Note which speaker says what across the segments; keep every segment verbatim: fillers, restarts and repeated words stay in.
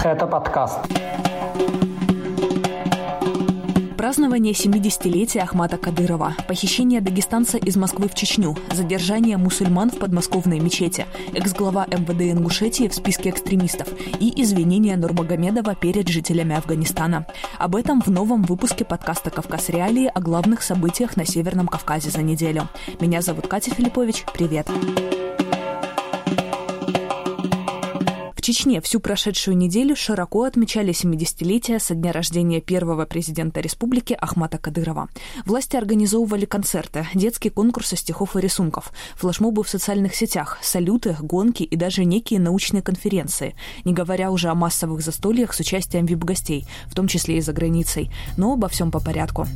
Speaker 1: Это подкаст.
Speaker 2: Празднование семидесятилетия Ахмата Кадырова, похищение дагестанца из Москвы в Чечню, задержание мусульман в подмосковной мечети, экс-глава эм вэ дэ Ингушетии в списке экстремистов и извинения Нурмагомедова перед жителями Афганистана. Об этом в новом выпуске подкаста «Кавказ Реалии» о главных событиях на Северном Кавказе за неделю. Меня зовут Катя Филиппович. Привет! В Чечне всю прошедшую неделю широко отмечали семидесятилетие со дня рождения первого президента республики Ахмата Кадырова. Власти организовывали концерты, детские конкурсы стихов и рисунков, флешмобы в социальных сетях, салюты, гонки и даже некие научные конференции, не говоря уже о массовых застольях с участием ви ай пи-гостей, в том числе и за границей. Но обо всем по порядку.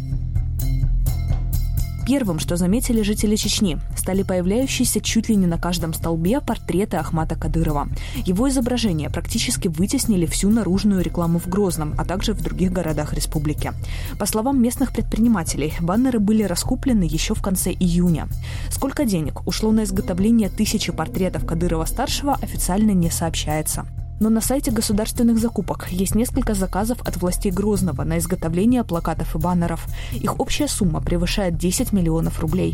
Speaker 2: Первым, что заметили жители Чечни, стали появляющиеся чуть ли не на каждом столбе портреты Ахмата Кадырова. Его изображения практически вытеснили всю наружную рекламу в Грозном, а также в других городах республики. По словам местных предпринимателей, баннеры были раскуплены еще в конце июня. Сколько денег ушло на изготовление тысячи портретов Кадырова-старшего, официально не сообщается. Но на сайте государственных закупок есть несколько заказов от властей Грозного на изготовление плакатов и баннеров. Их общая сумма превышает десять миллионов рублей.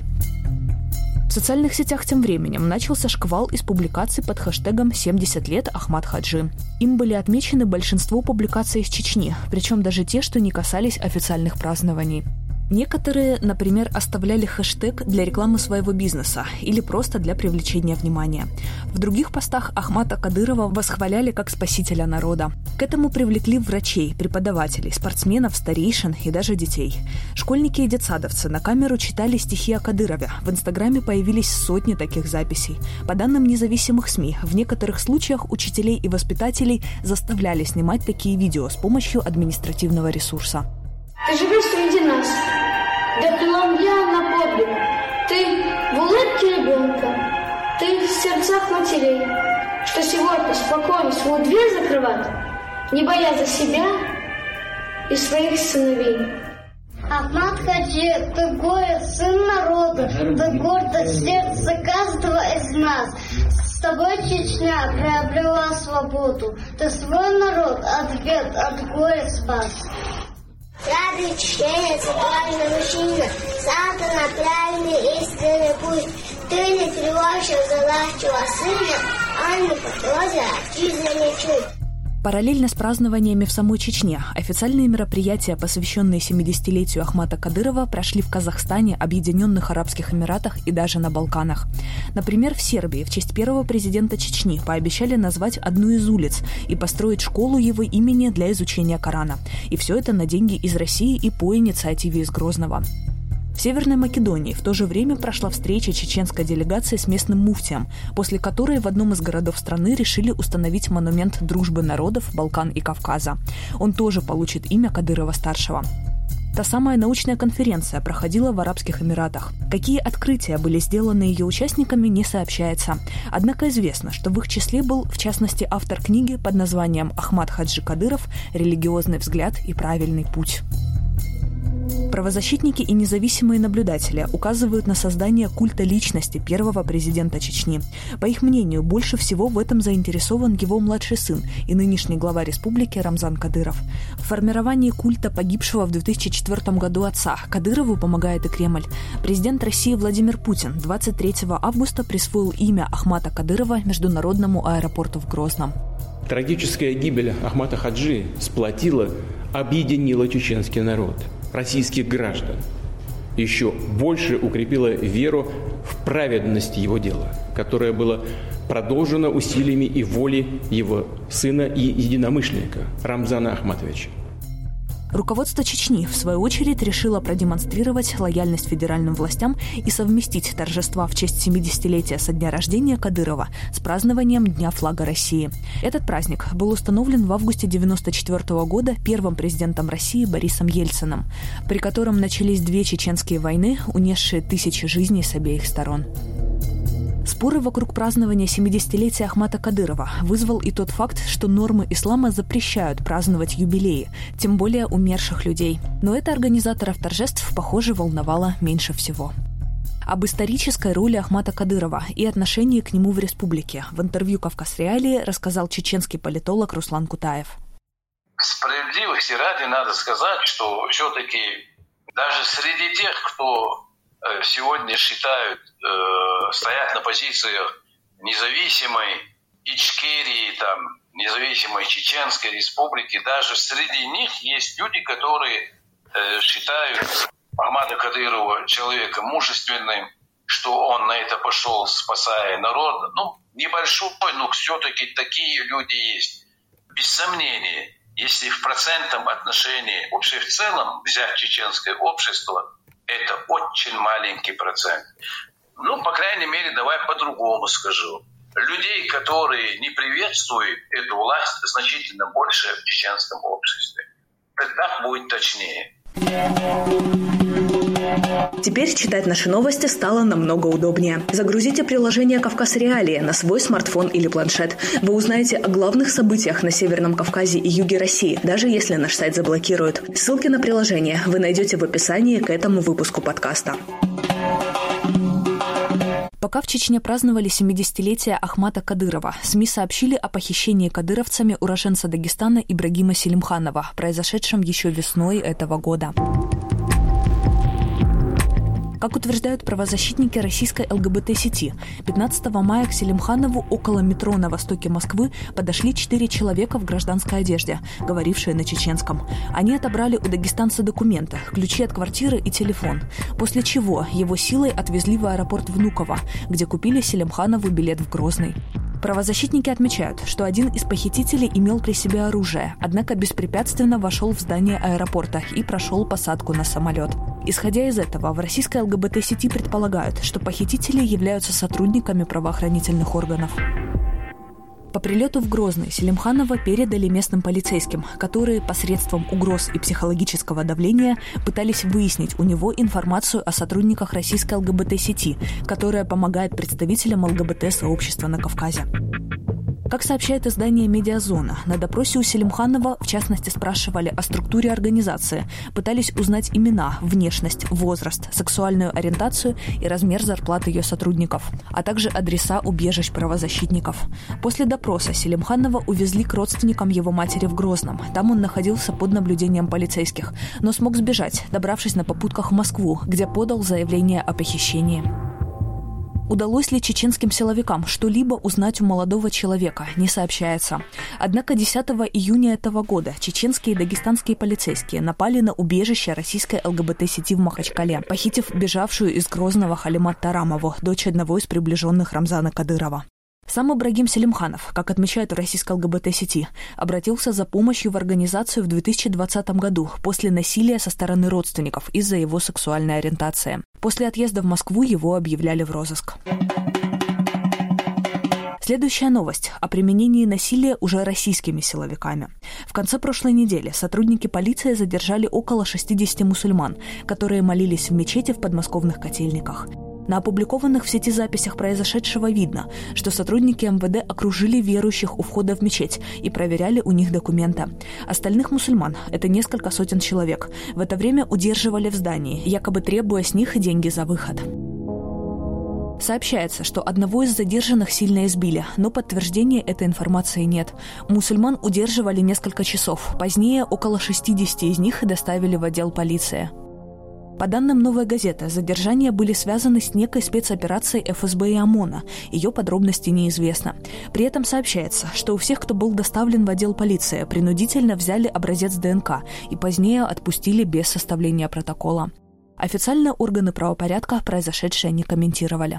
Speaker 2: В социальных сетях тем временем начался шквал из публикаций под хэштегом «семьдесят лет Ахмат Хаджи». Им были отмечены большинство публикаций из Чечни, причем даже те, что не касались официальных празднований. Некоторые, например, оставляли хэштег для рекламы своего бизнеса или просто для привлечения внимания. В других постах Ахмата Кадырова восхваляли как спасителя народа. К этому привлекли врачей, преподавателей, спортсменов, старейшин и даже детей. Школьники и детсадовцы на камеру читали стихи о Кадырове. В Инстаграме появились сотни таких записей. По данным независимых СМИ, в некоторых случаях учителей и воспитателей заставляли снимать такие видео с помощью административного ресурса.
Speaker 3: Ты живешь среди нас, да преломлял на подвиг. Ты в улыбке ребенка, ты в сердцах матерей, что сегодня спокойно свою дверь закрывать, не боясь за себя и своих сыновей.
Speaker 4: Ахмат Хаджи, ты горе, сын народа, ты гордость сердца каждого из нас. С тобой Чечня приобрела свободу, ты свой народ от бед, от горя спас.
Speaker 5: Радует чтение центрального мужчина, Сата на правильный истинный путь. Ты не тревожишь залащего сына, а не потрозя отчизны чуть.
Speaker 2: Параллельно с празднованиями в самой Чечне официальные мероприятия, посвященные семидесятилетию Ахмата Кадырова, прошли в Казахстане, Объединенных Арабских Эмиратах и даже на Балканах. Например, в Сербии в честь первого президента Чечни пообещали назвать одну из улиц и построить школу его имени для изучения Корана. И все это на деньги из России и по инициативе из Грозного. В Северной Македонии в то же время прошла встреча чеченской делегации с местным муфтием, после которой в одном из городов страны решили установить монумент дружбы народов Балкан и Кавказа. Он тоже получит имя Кадырова-старшего. Та самая научная конференция проходила в Арабских Эмиратах. Какие открытия были сделаны ее участниками, не сообщается. Однако известно, что в их числе был, в частности, автор книги под названием «Ахмат Хаджи Кадыров. Религиозный взгляд и правильный путь». Правозащитники и независимые наблюдатели указывают на создание культа личности первого президента Чечни. По их мнению, больше всего в этом заинтересован его младший сын и нынешний глава республики Рамзан Кадыров. В формировании культа погибшего в две тысячи четвёртом году отца Кадырову помогает и Кремль. Президент России Владимир Путин двадцать третьего августа присвоил имя Ахмата Кадырова международному аэропорту в Грозном.
Speaker 6: Трагическая гибель Ахмата Хаджи сплотила, объединила чеченский народ, российских граждан, еще больше укрепила веру в праведность его дела, которое было продолжено усилиями и волей его сына и единомышленника Рамзана Ахматовича.
Speaker 2: Руководство Чечни, в свою очередь, решило продемонстрировать лояльность федеральным властям и совместить торжества в честь семидесятилетия со дня рождения Кадырова с празднованием Дня флага России. Этот праздник был установлен в августе девяносто четвёртого года первым президентом России Борисом Ельциным, при котором начались две чеченские войны, унесшие тысячи жизней с обеих сторон. Споры вокруг празднования семидесятилетия Ахмата Кадырова вызвал и тот факт, что нормы ислама запрещают праздновать юбилеи, тем более умерших людей. Но это организаторов торжеств, похоже, волновало меньше всего. Об исторической роли Ахмата Кадырова и отношении к нему в республике в интервью «Кавказ Реалии» рассказал чеченский политолог Руслан Кутаев.
Speaker 1: Справедливости ради надо сказать, что все-таки даже среди тех, кто сегодня считают, стоят на позициях независимой Ичкерии, там, независимой Чеченской Республики, даже среди них есть люди, которые считают Ахмада Кадырова человеком мужественным, что он на это пошел, спасая народ. Ну, небольшой, но все-таки такие люди есть. Без сомнения, если в процентном отношении, вообще в целом взять чеченское общество, это очень маленький процент. Ну, по крайней мере, давай по-другому скажу. Людей, которые не приветствуют эту власть, значительно больше в чеченском обществе. Так будет точнее.
Speaker 2: Теперь читать наши новости стало намного удобнее. Загрузите приложение «Кавказ Реалии» на свой смартфон или планшет. Вы узнаете о главных событиях на Северном Кавказе и юге России, даже если наш сайт заблокируют. Ссылки на приложение вы найдете в описании к этому выпуску подкаста. Пока в Чечне праздновали семидесятилетие Ахмата Кадырова, СМИ сообщили о похищении кадыровцами уроженца Дагестана Ибрагима Селимханова, произошедшем еще весной этого года. Как утверждают правозащитники российской ЛГБТ-сети, пятнадцатого мая к Селимханову около метро на востоке Москвы подошли четыре человека в гражданской одежде, говорившие на чеченском. Они отобрали у дагестанца документы, ключи от квартиры и телефон, после чего его силой отвезли в аэропорт Внуково, где купили Селимханову билет в Грозный. Правозащитники отмечают, что один из похитителей имел при себе оружие, однако беспрепятственно вошел в здание аэропорта и прошел посадку на самолет. Исходя из этого, в российской ЛГБТ-сети предполагают, что похитители являются сотрудниками правоохранительных органов. По прилету в Грозный Селимханова передали местным полицейским, которые посредством угроз и психологического давления пытались выяснить у него информацию о сотрудниках российской ЛГБТ-сети, которая помогает представителям ЛГБТ-сообщества на Кавказе. Как сообщает издание «Медиазона», на допросе у Селимханова, в частности, спрашивали о структуре организации, пытались узнать имена, внешность, возраст, сексуальную ориентацию и размер зарплаты ее сотрудников, а также адреса убежищ правозащитников. После допроса Селимханова увезли к родственникам его матери в Грозном. Там он находился под наблюдением полицейских, но смог сбежать, добравшись на попутках в Москву, где подал заявление о похищении. Удалось ли чеченским силовикам что-либо узнать у молодого человека, не сообщается. Однако десятого июня этого года чеченские и дагестанские полицейские напали на убежище российской ЛГБТ-сети в Махачкале, похитив бежавшую из Грозного Халимат Тарамову, дочь одного из приближенных Рамзана Кадырова. Сам Ибрагим Селимханов, как отмечают в российской ЛГБТ-сети, обратился за помощью в организацию в две тысячи двадцатом году после насилия со стороны родственников из-за его сексуальной ориентации. После отъезда в Москву его объявляли в розыск. Следующая новость о применении насилия уже российскими силовиками. В конце прошлой недели сотрудники полиции задержали около шестидесяти мусульман, которые молились в мечети в подмосковных Котельниках. На опубликованных в сети записях произошедшего видно, что сотрудники МВД окружили верующих у входа в мечеть и проверяли у них документы. Остальных мусульман, это несколько сотен человек, в это время удерживали в здании, якобы требуя с них деньги за выход. Сообщается, что одного из задержанных сильно избили, но подтверждения этой информации нет. Мусульман удерживали несколько часов, позднее около шестидесяти из них доставили в отдел полиции. По данным «Новой газеты», задержания были связаны с некой спецоперацией эф эс бэ и ОМОНа. Ее подробности неизвестно. При этом сообщается, что у всех, кто был доставлен в отдел полиции, принудительно взяли образец дэ эн ка и позднее отпустили без составления протокола. Официально органы правопорядка произошедшее не комментировали.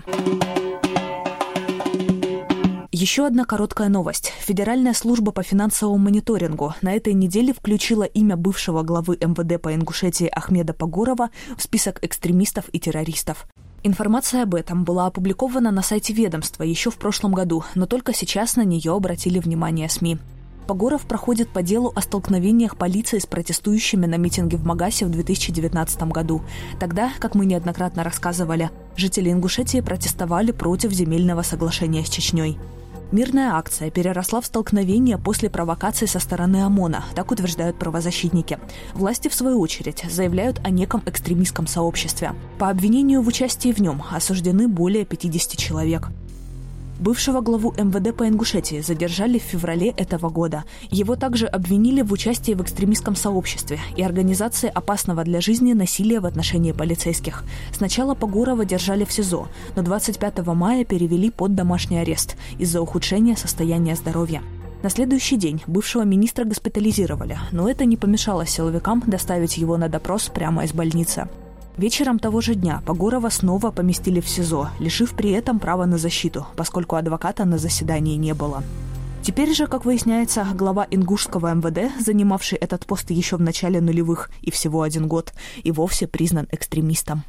Speaker 2: Еще одна короткая новость. Федеральная служба по финансовому мониторингу на этой неделе включила имя бывшего главы эм вэ дэ по Ингушетии Ахмеда Погорова в список экстремистов и террористов. Информация об этом была опубликована на сайте ведомства еще в прошлом году, но только сейчас на нее обратили внимание СМИ. Погоров проходит по делу о столкновениях полиции с протестующими на митинге в Магасе в две тысячи девятнадцатом году. Тогда, как мы неоднократно рассказывали, жители Ингушетии протестовали против земельного соглашения с Чечней. Мирная акция переросла в столкновение после провокаций со стороны ОМОНа, так утверждают правозащитники. Власти, в свою очередь, заявляют о неком экстремистском сообществе. По обвинению в участии в нем осуждены более пятидесяти человек. Бывшего главу эм вэ дэ по Ингушетии задержали в феврале этого года. Его также обвинили в участии в экстремистском сообществе и организации опасного для жизни насилия в отношении полицейских. Сначала Погорова держали в СИЗО, но двадцать пятого мая перевели под домашний арест из-за ухудшения состояния здоровья. На следующий день бывшего министра госпитализировали, но это не помешало силовикам доставить его на допрос прямо из больницы. Вечером того же дня Погорова снова поместили в СИЗО, лишив при этом права на защиту, поскольку адвоката на заседании не было. Теперь же, как выясняется, глава ингушского эм вэ дэ, занимавший этот пост еще в начале нулевых и всего один год, и вовсе признан экстремистом.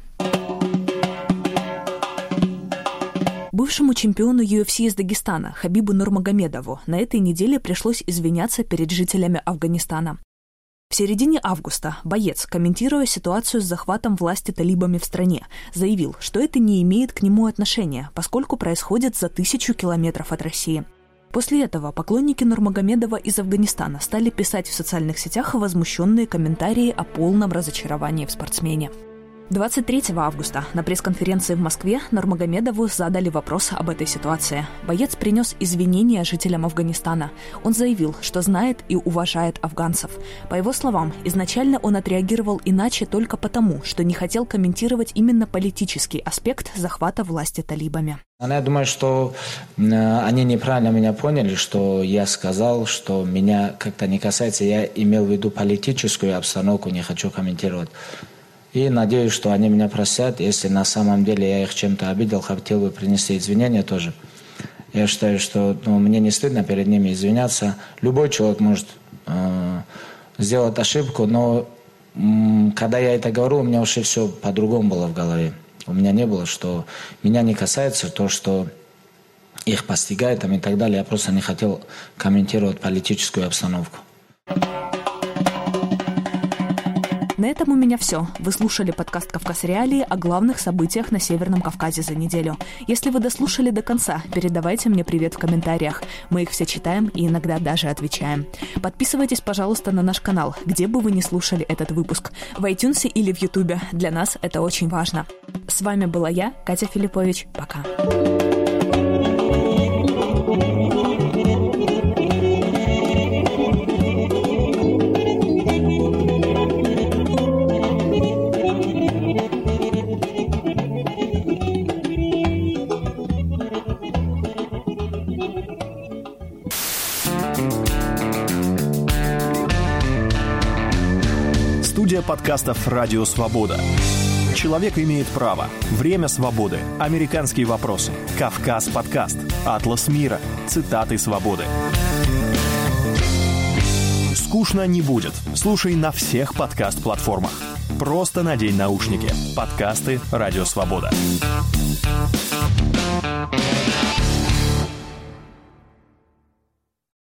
Speaker 2: Бывшему чемпиону ю эф си из Дагестана Хабибу Нурмагомедову на этой неделе пришлось извиняться перед жителями Афганистана. В середине августа боец, комментируя ситуацию с захватом власти талибами в стране, заявил, что это не имеет к нему отношения, поскольку происходит за тысячу километров от России. После этого поклонники Нурмагомедова из Афганистана стали писать в социальных сетях возмущенные комментарии о полном разочаровании в спортсмене. двадцать третьего августа на пресс-конференции в Москве Нурмагомедову задали вопрос об этой ситуации. Боец принес извинения жителям Афганистана. Он заявил, что знает и уважает афганцев. По его словам, изначально он отреагировал иначе только потому, что не хотел комментировать именно политический аспект захвата власти талибами.
Speaker 7: Я думаю, что они неправильно меня поняли, что я сказал, что меня как-то не касается. Я имел в виду политическую обстановку, не хочу комментировать. И надеюсь, что они меня простят. Если на самом деле я их чем-то обидел, хотел бы принести извинения тоже. Я считаю, что ну, мне не стыдно перед ними извиняться. Любой человек может э, сделать ошибку, но э, когда я это говорю, у меня уже все по-другому было в голове. У меня не было, что меня не касается то, что их постигает там, и так далее. Я просто не хотел комментировать политическую обстановку.
Speaker 2: На этом у меня все. Вы слушали подкаст «Кавказ Реалии» о главных событиях на Северном Кавказе за неделю. Если вы дослушали до конца, передавайте мне привет в комментариях. Мы их все читаем и иногда даже отвечаем. Подписывайтесь, пожалуйста, на наш канал, где бы вы ни слушали этот выпуск. В iTunes или в YouTube. Для нас это очень важно. С вами была я, Катя Филиппович. Пока.
Speaker 8: Студия подкастов «Радио Свобода». Человек имеет право. Время свободы. Американские вопросы. Кавказ подкаст. Атлас мира. Цитаты свободы. Скучно не будет. Слушай на всех подкаст-платформах. Просто надень наушники. Подкасты «Радио Свобода».